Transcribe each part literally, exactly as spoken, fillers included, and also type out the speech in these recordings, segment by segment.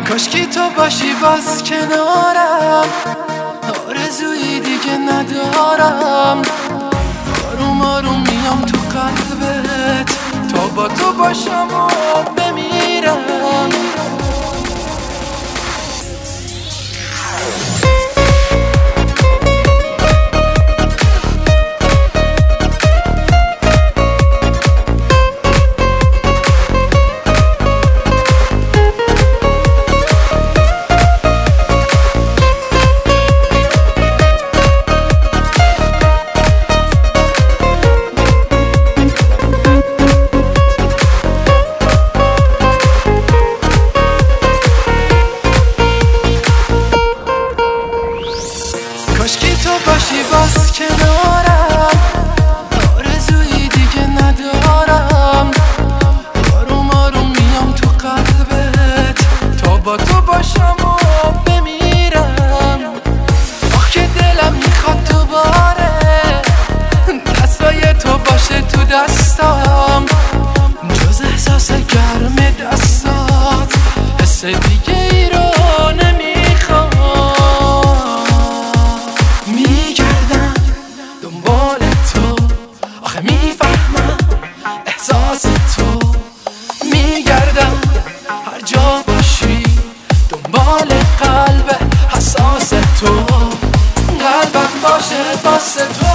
کاشکی تو باشی باز کنارم، آرزویی دیگه ندارم. آروم آروم میام تو قلبت تا با تو باشم و بمیرم. کاشکی تو باشی باز کنارم، آرزویی دیگه ندارم. آروم آروم میام تو قلبت تا با تو باشم و بمیرم. آخ که دلم میخواد دوباره دستای تو باشه تو دستام، جز احساس گرم دستات حس دیگه ای رو نمیخوام. میگردم دنبال تو، آخه میفهمم احساس تو. میگردم هر جا باشی دنبال قلب حساس تو. قلبم باشه واسه تو.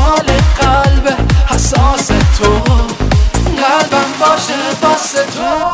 باشه واسه تو.